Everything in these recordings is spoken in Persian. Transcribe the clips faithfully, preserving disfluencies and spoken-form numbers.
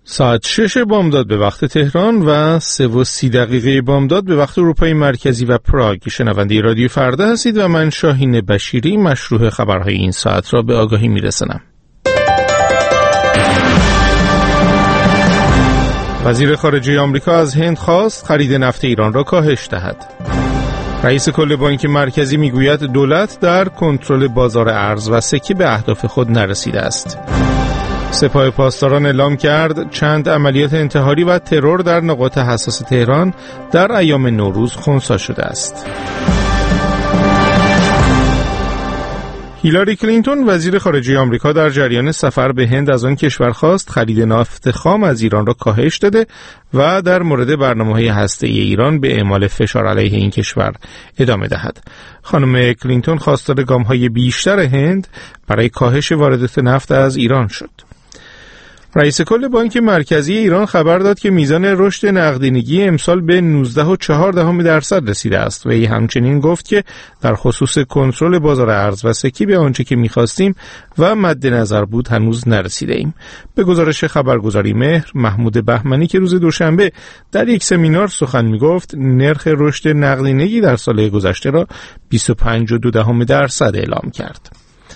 ساعت شش بامداد به وقت تهران و سه و سی دقیقه بامداد به وقت اروپای مرکزی و پراگ. شنونده رادیو فردا هستید و من شاهین بشیری مشروع خبرهای این ساعت را به آگاهی میرسانم. وزیر خارجه آمریکا از هند خواست خرید نفت ایران را کاهش دهد. رئیس کل بانک مرکزی میگوید دولت در کنترل بازار ارز و سکه به اهداف خود نرسیده است. سپاه پاسداران اعلام کرد چند عملیات انتحاری و ترور در نقاط حساس تهران در ایام نوروز خنثی شده است. هیلاری کلینتون وزیر خارجه آمریکا در جریان سفر به هند از آن کشور خواست خرید نفت خام از ایران را کاهش داده و در مورد برنامه‌های هسته‌ای ایران به اعمال فشار علیه این کشور ادامه دهد. خانم کلینتون خواستار گام‌های بیشتر هند برای کاهش واردات نفت از ایران شد. رئیس کل بانک مرکزی ایران خبر داد که میزان رشد نقدینگی امسال به نوزده و چهار دهم درصد رسیده است و ای همچنین گفت که در خصوص کنترل بازار ارز و سکه به آنچه که می‌خواستیم و مد نظر بود هنوز نرسیده ایم. به گزارش خبرگزاری مهر، محمود بهمنی که روز دوشنبه در یک سمینار سخن می‌گفت، نرخ رشد نقدینگی در سال گذشته را بیست و پنج و دو دهم درصد اعلام کرد.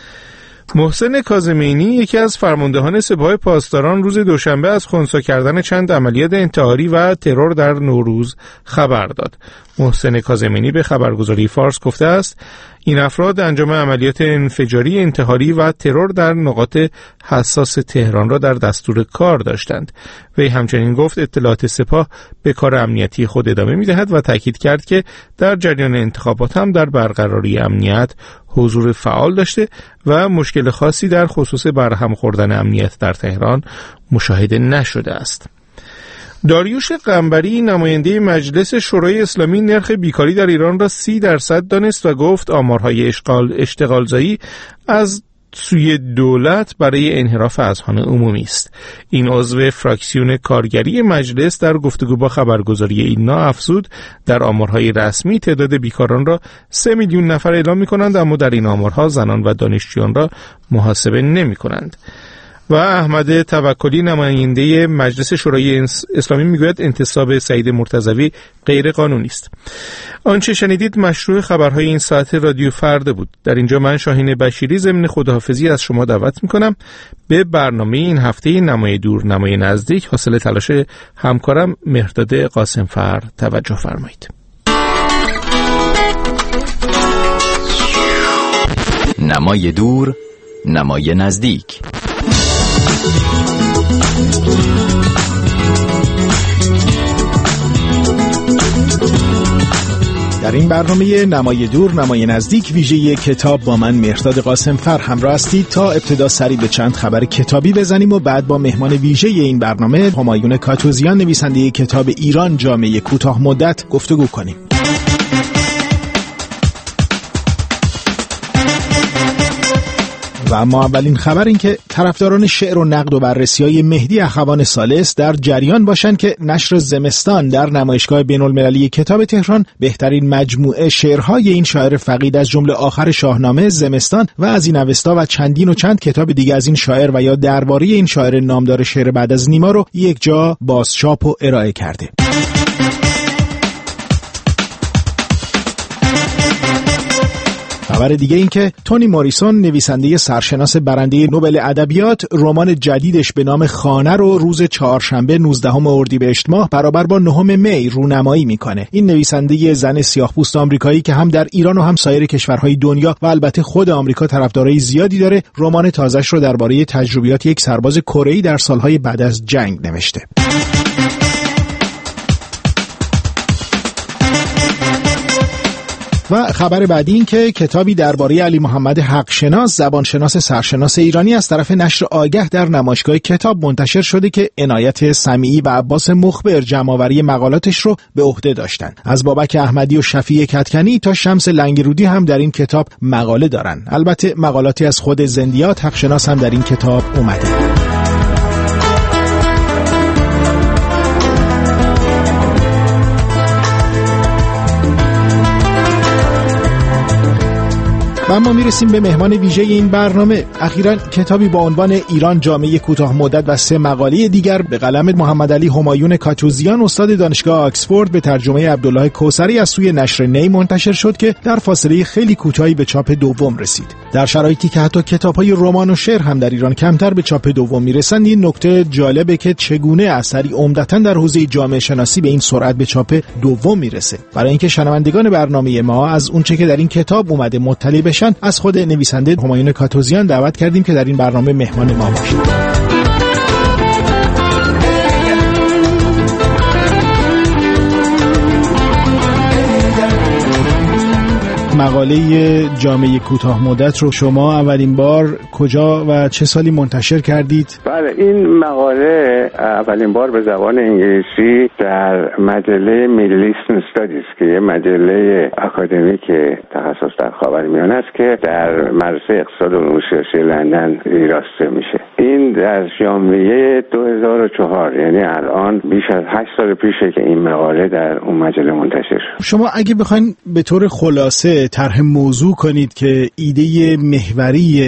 محسن کاظمینی یکی از فرماندهان سپاه پاسداران روز دوشنبه از خنثی کردن چند عملیات انتحاری و ترور در نوروز خبر داد. محسن کاظمینی به خبرگزاری فارس گفته است این افراد انجام عملیات انفجاری، انتحاری و ترور در نقاط حساس تهران را در دستور کار داشتند. وی همچنین گفت اطلاعات سپاه به کار امنیتی خود ادامه می‌دهد و تاکید کرد که در جریان انتخابات هم در برقراری امنیت حضور فعال داشته و مشکل خاصی در خصوص برهم خوردن امنیت در تهران مشاهده نشده است. داریوش قنبری نماینده مجلس شورای اسلامی نرخ بیکاری در ایران را سی درصد دانست و گفت آمارهای اشغال اشتغالزایی از سوی دولت برای انحراف اذهان عمومی است. این عضو فراکسیون کارگری مجلس در گفتگو با خبرگزاری اینا افزود در آمارهای رسمی تعداد بیکاران را سه میلیون نفر اعلام می‌کنند، اما در این آمارها زنان و دانشجویان را محاسبه نمی‌کنند. و احمد توکلی نماینده مجلس شورای اسلامی میگوید انتصاب سعید مرتضوی غیر قانونی است. آنچه شنیدید مشروع خبرهای این ساعت رادیو فردا بود. در اینجا من شاهین بشیری ضمن خداحافظی از شما دعوت میکنم به برنامه این هفته نمای دور نمای نزدیک حاصل تلاش همکارم مهرداد قاسمفر توجه فرمایید. نمای دور نمای نزدیک. در این برنامه نمای دور نمای نزدیک ویژه کتاب با من مهرداد قاسمفر همراه هستید تا ابتدا سری به چند خبر کتابی بزنیم و بعد با مهمان ویژه این برنامه همایون کاتوزیان نویسنده کتاب ایران جامعه کوتاه مدت گفتگو کنیم. و اما اولین خبر این که طرفداران شعر و نقد و بررسی‌های مهدی اخوان ثالث در جریان باشند که نشر زمستان در نمایشگاه بین‌المللی کتاب تهران بهترین مجموعه شعرهای این شاعر فقید از جمله آخر شاهنامه، زمستان و از این اوستا و چندین و چند کتاب دیگه از این شاعر و یا درباره این شاعر نامدار شعر بعد از نیما رو یک جا بازچاپ و ارائه کرده. خبر دیگه این که تونی موریسون نویسنده سرشناس برنده نوبل ادبیات رمان جدیدش به نام خانه رو روز چهارشنبه نوزدهم اردیبهشت ماه برابر با نهم می رونمایی میکنه. این نویسنده زن سیاه‌پوست آمریکایی که هم در ایران و هم سایر کشورهای دنیا و البته خود آمریکا طرفدارای زیادی داره، رمان تازه‌اش رو درباره تجربیات یک سرباز کره‌ای در سالهای بعد از جنگ نوشته. و خبر بعدی این که کتابی درباره علی محمد حقشناس زبانشناس سرشناس ایرانی از طرف نشر آگه در نمایشگاه کتاب منتشر شده که عنایت سمیعی و عباس مخبر جمع‌آوری مقالاتش رو به عهده داشتن. از بابک احمدی و شفیع کدکنی تا شمس لنگرودی هم در این کتاب مقاله دارن. البته مقالاتی از خود زندیات حقشناس هم در این کتاب اومده. و ما میرسیم به مهمان ویژه این برنامه. اخیراً کتابی با عنوان ایران جامعه کوتاه مدت و سه مقاله دیگر به قلم محمد علی همایون کاتوزیان استاد دانشگاه آکسفورد به ترجمه عبدالله کوثری از سوی نشر نی منتشر شد که در فاصله خیلی کوتاهی به چاپ دوم رسید. در شرایطی که حتی کتاب‌های رمان و شعر هم در ایران کمتر به چاپ دوم میرسند، این نکته جالبه که چگونه اثری عمدتاً در حوزه جامعه شناسی به این سرعت به چاپ دوم میرسه. برای اینکه شنوندگان برنامه ما از اونچه که در این کتاب اومده مطلع بشن، از خود نویسنده همایون کاتوزیان دعوت کردیم که در این برنامه مهمان ما باشه. مقاله جامعه کوتاه مدت رو شما اولین بار کجا و چه سالی منتشر کردید؟ بله، این مقاله اولین بار به زبان انگلیسی در مجله میدل ایسترن استادیز که یه مجله اکادمیک تخصص در خاورمیانه است که در مدرسه اقتصاد و علوم سیاسی لندن راسته میشه. این در ژانویه دو هزار و چهار، یعنی الان بیش از هشت سال پیشه که این مقاله در اون مجله منتشر شد. شما اگه بخواید به طور خلاصه طرح موضوع کنید که ایده محوری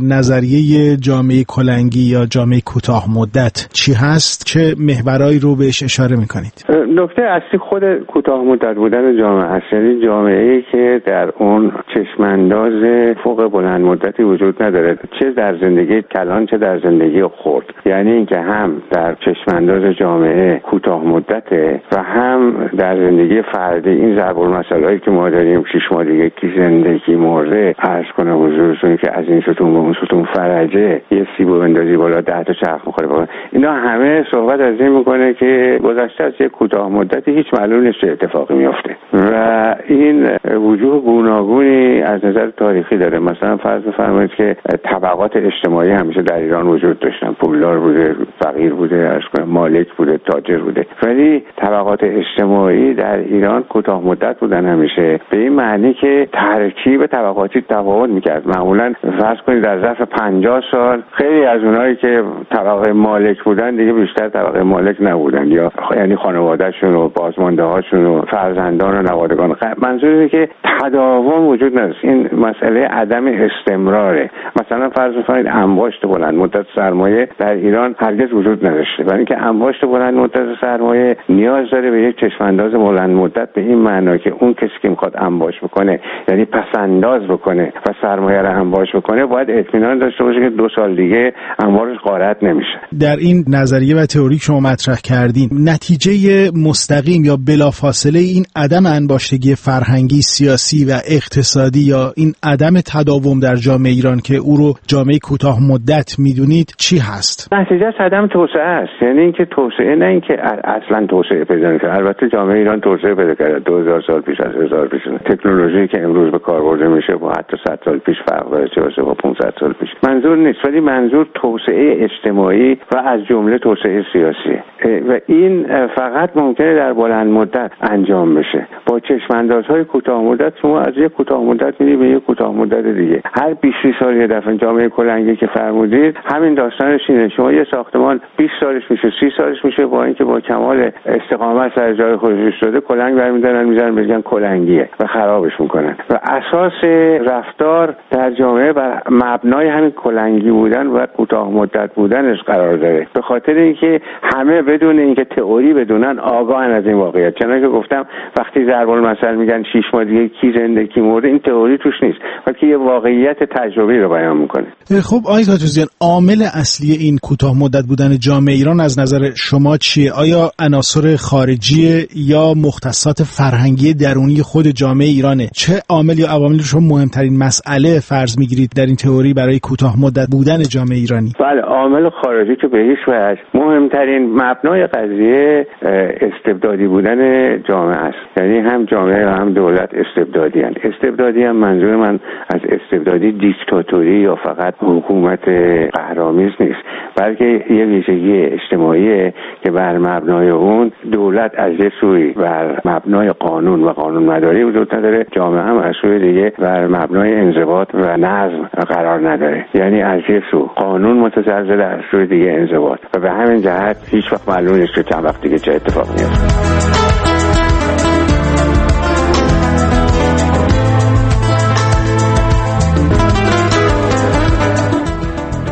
نظریه جامعه کلنگی یا جامعه کوتاه مدت چی هست، چه محورایی رو بهش اشاره میکنید؟ نکته اصلی خود کوتاه مدت بودن جامعه است، یعنی جامعه‌ای که در اون چشمانداز فوق بلند مدتی وجود نداره، چه در زندگی کلان چه در زندگی خرد. یعنی اینکه هم در چشمانداز جامعه کوتاه مدته و هم در زندگی فردی این ضرب المثل‌هایی که ما داریم، شش ماه دیگه کی زندگی مرده، عرض کنم حضورتون که از این ستون به اون ستون فرجه، یه سیبو بندازی بالا ده تا چرخ می‌خوره. اینا همه صحبت از این میکنه که گذشته از یک کوتاه مدتی هیچ معلوم نیست چه اتفاقی میفته و این وجوه گوناگونی از نظر تاریخی داره. مثلا فرض بفرمایید که طبقات اجتماعی همیشه در ایران وجود داشتن، پولدار بوده، فقیر بوده، عرض کنم مالک بوده، تاجر بوده، ولی طبقات اجتماعی در ایران کوتاه مدت بودن همیشه، به این معنی که ترکیب طبقاتی تفاوت میکرد. معمولا فرض کنید در ظرف پنجاه سال خیلی از اونایی که طبقه مالک بودن دیگه بیشتر طبقه مالک نبودن، یا یعنی خانواده‌شون و بازمانده‌هاشون و فرزندان و نوادگان. منظور اینه که تداوم وجود نداشت. این مسئله عدم استمراره. مثلا فرض کنید انباشت بلند مدت سرمایه در ایران هرگز وجود نداشته، برای اینکه انباشت بلند مدت سرمایه نیاز داره به یک چشمانداز بلند مدت، به این معنا که اون کسی که میخواد انباش بکنه، یعنی پسنداز بکنه و سرمایه رو انباش بکنه، باید اطمینان داشته باشه که دو سال دیگه انبارش غارت نمیشه. در این نظریه و تئوری شما مطرح کردین، نتیجه مستقیم یا بلافاصله این عدم انباشتگی فرهنگی، سیاسی و اقتصادی یا این عدم تداوم در جامعه ایران که او رو جامعه کوتاه مدت میدونید چی هست؟ نتیجه عدم توسعه است. یعنی اینکه توسعه، نه اینکه اصلا توسعه پیدا کنه. البته جامعه ایران توسعه پیدا کرده دو هزار سال پیش، از هزار پیش. تکنولوژی که امروز به کار برده میشه با حتی صد سال پیش فرق داره، چه باشه با پانصد سال پیش. منظور نیست، ولی منظور توسعه اجتماعی و از جمله توسعه سیاسی و این فقط ممکنه در بلند مدت انجام بشه. با چشماندازهای کوتاه مدت شما از یک کوتاه مدت میری به یک کوتاه مدت دیگه. هر بیست سال یه دفعه جامعه کلنگی که فرمودید همین داستانش اینه. شما یه ساختمان بیست سالش میشه، سی سالش میشه، با اینکه با کمال استقامت سر جای خودش شده، کلنگ برمی‌دارن میذارن بگن کلنگیه و خرابش میکنن. و اساس رفتار در جامعه بر مبنای همین کلنگی بودن و کوتاه مدت بودنش قرار داره، به خاطر اینکه همه بدون اینکه تئوری بدونن آگاهن از این واقعیت. چنانکه گفتم وقتی ضرب المثل میگن شش ماه دیگه کی زنده کی مرده، این تئوری توش نیست، بلکه یه واقعیت تجربی رو بیان میکنه. خب آقای کاتوزیان، عامل اصلی این کوتاه مدت بودن جامعه ایران از نظر شما چیه؟ آیا عناصر خارجی یا مختصات فرهنگی درونی خود جامعه ایرانه؟ چه عامل یا عوامل شما مهمترین مسئله فرض میگیرید در این تئوری برای کوتاه مدت بودن جامعه ایرانی؟ بله، عامل خارجی که به هیچ وجه مهمترین مبنای قضیه استبدادی بودن جامعه است. یعنی هم جامعه و هم دولت استبدادی هستند. استبدادی هم منظور من از استبدادی دیکتاتوری یا فقط حکومت قهرآمیز نیست، بلکه یه ویژگی اجتماعیه که بر مبنای اون دولت از یه سوی بر مبنای قانون و قانون مداری وجود نداره، جامعه هم از سوی دیگه بر مبنای انضباط و نظم قرار نداره. یعنی از یه سو قانون متزلزل، از سوی دیگه انضباط، و به همین جهت هیچ وقت معلوم نیست که چند وقت دیگه چه اتفاق میفته.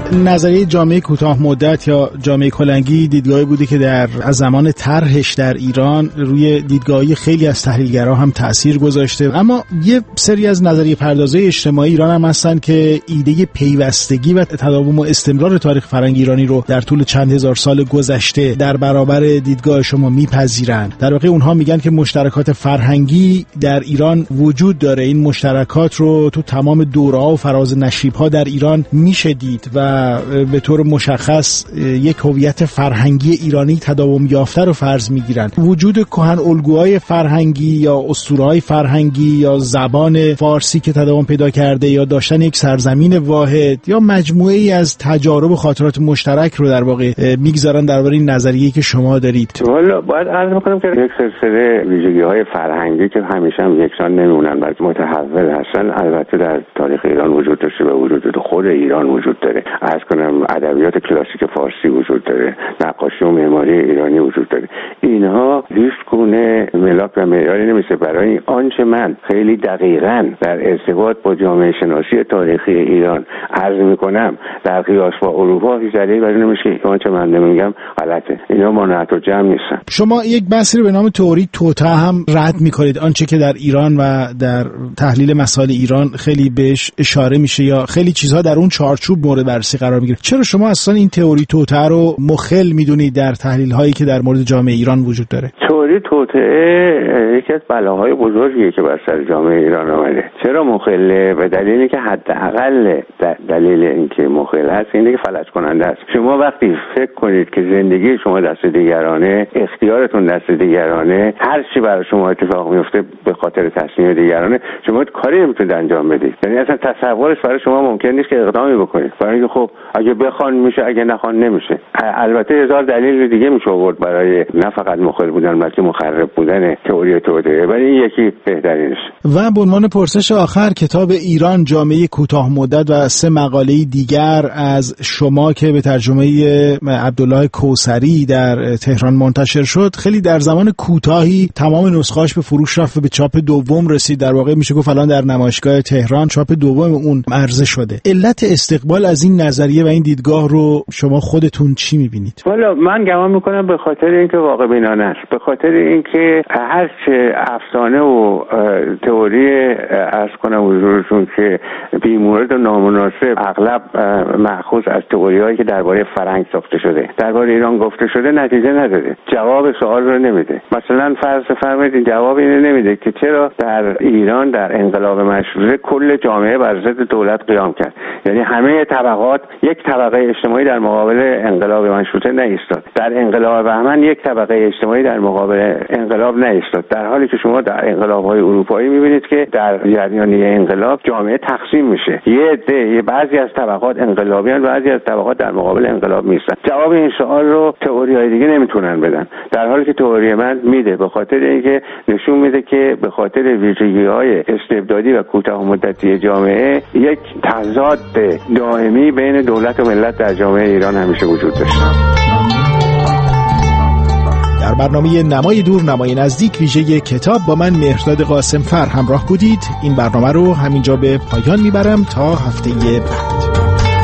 نظریه جامعه کوتاه مدت یا جامعه کلنگی دیدگاهی بوده که در از زمان طرحش در ایران روی دیدگاهی خیلی از تحلیلگرا هم تأثیر گذاشته، اما یه سری از نظریه پردازای اجتماعی ایران هم هستن که ایده پیوستگی و تداوم و استمرار تاریخ فرهنگ ایرانی رو در طول چند هزار سال گذشته در برابر دیدگاه شما میپذیرن. در واقع اونها میگن که مشترکات فرهنگی در ایران وجود داره، این مشترکات رو تو تمام دوره‌ها و فراز نشیب‌ها در ایران میشه دید و به طور مشخص یک هویت فرهنگی ایرانی تداوم یافته رو فرض میگیرن. وجود کهن الگوهای فرهنگی یا اسطوره‌های فرهنگی یا زبان فارسی که تداوم پیدا کرده یا داشتن یک سرزمین واحد یا مجموعه‌ای از تجارب و خاطرات مشترک رو در واقع میگذارن درباره این نظریه‌ای که شما دارید. والا باید عرض بکنم که یک سلسله ویژگی‌های فرهنگی که همیشه هم یکسان نمیمونن بلکه متحول هستن البته در تاریخ ایران وجود داشته و وجود خود ایران وجود داره. عرض کنم ادبیات کلاسیک فارسی وجود داره، نقاشی و معماری ایرانی وجود داره. اینها هیچ گونه ملاک و معیاری نمیشه برای آنچه من خیلی دقیقاً در ارتباط با جامعه شناسی تاریخی ایران عرض میکنم در قیاس با اروپا هیچ دلیلی برای نمیشه که آنچه من نمیگم غلطه. اینا مانعت و جمع نیستن. شما یک بحثی رو به نام تئوری توطئه هم رد میکنید، آنچه که در ایران و در تحلیل مسائل ایران خیلی بهش اشاره میشه یا خیلی چیزها در اون چارچوب مورد بررسی قرار میگیره. چرا شما اصلا این تئوری توطئه رو مخل میدونید در تحلیل هایی که در مورد جامعه ایران وجود داره؟ تئوری توطئه یکی از بلاهای بزرگیه که بر سر جامعه ایران آمده. چرا مخله؟ به دلیلی که حداقل دلیل اینکه مخل هست اینه که فلج کننده است. شما وقتی فکر کنید که زندگی شما دست دیگرانه، اختیارتون دست دیگرانه، هر چی برای شما اتفاق میفته به خاطر تصمیم دیگرانه، شما کاری نمیتونید انجام بدید. یعنی اصلا تصورش برای شما ممکن نیست که اقدامی بکنید. برای اینکه خب اگه بخوان میشه، اگه نخوان نمیشه. البته هزار دلیل دیگه میشه آورد برای نه فقط مخل بودن بلکه مخرب بودن تئوری توطئه، ولی این یکی بهترینش. و به عنوان پرسش آخر، کتاب ایران جامعه کوتاه مدت و سه مقاله دیگر از شما که به ترجمه عبدالله کوثری در تهران منتشر شد خیلی در زمان کوتاهی تمام نسخه‌اش به فروش رفت و به چاپ دوم رسید. در واقع میشه گفت الان در نمایشگاه تهران چاپ دوم اون عرضه شده. علت استقبال از این نظریه و این دیدگاه رو شما خودتون چی میبینید؟ والا من گمان میکنم به خاطر اینکه واقع بینانه است، به خاطر اینکه هر چه افسانه و تئوری عرض کنم حضورتون که بی‌مورد و نامناسب اغلب مأخوذ از تئوری‌هایی که درباره فرهنگ ساخته شده درباره ایران گفته شده نتیجه نداده، جواب سوال رو نمیده. مثلا فرض فرمایید جواب اینو نمیده که چرا در ایران در انقلاب مشروطه کل جامعه بر ضد دولت قیام کرد، یعنی همه طبقات، یک طبقه اجتماعی در مقابل انقلاب مشروطه نایستاد، در انقلاب بهمن یک طبقه اجتماعی در مقابل انقلاب نایستاد، در حالی که شما در انقلاب‌های اروپایی می‌بینید که در جریان انقلاب جامعه تقسیم میشه، یه عده بعضی از طبقات انقلابیان، بعضی از طبقات در مقابل انقلاب نیستن. جواب این سوال رو تئوری‌های دیگه نمیتونن بدن، در حالی که تئوری من میده، به خاطر اینکه نشون میده که به خاطر ویژگی‌های استبدادی و کوتاه مدتی جامعه یک تضاد دائمی بین دولت و ملت در جامعه ایران همیشه وجود داشته. در برنامه نمای دور نمای نزدیک ویژه کتاب با من مهرداد قاسمفر همراه بودید. این برنامه رو همینجا به پایان میبرم تا هفته بعد.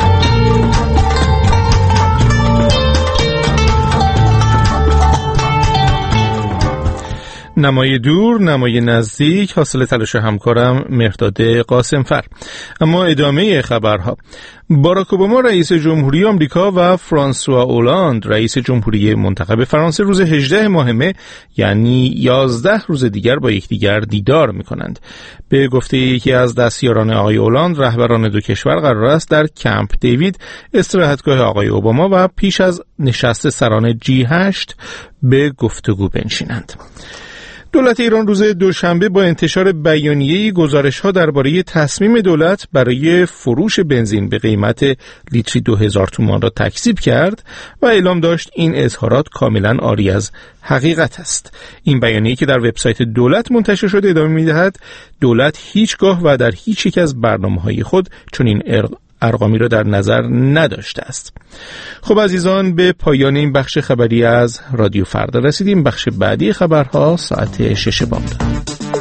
نمای دور نمای نزدیک حاصل تلاش همکارم مهرداد قاسمفر. اما ادامه خبرها. باراک اوباما رئیس جمهوری آمریکا و فرانسوا اولاند رئیس جمهوری منتخب فرانسه روز هجدهم ماه مه یعنی یازده روز دیگر با یکدیگر دیدار می‌کنند. به گفته یکی از دستیاران آقای اولاند، رهبران دو کشور قرار است در کمپ دیوید استراحتگاه آقای اوباما و پیش از نشست سران جی هشت به گفتگو بنشینند. دولت ایران روز دوشنبه با انتشار بیانیه‌ای گزارش‌ها درباره تصمیم دولت برای فروش بنزین به قیمت لیتری دو هزار تومان را تکذیب کرد و اعلام داشت این اظهارات کاملا عاری از حقیقت است. این بیانیه که در وبسایت دولت منتشر شده ادامه می‌دهد دولت هیچگاه و در هیچ یک از برنامه‌های خود چنین ارقامی را در نظر نداشته است. خب عزیزان، به پایان این بخش خبری از رادیو فردا رسیدیم. بخش بعدی خبرها ساعت شش بامداد.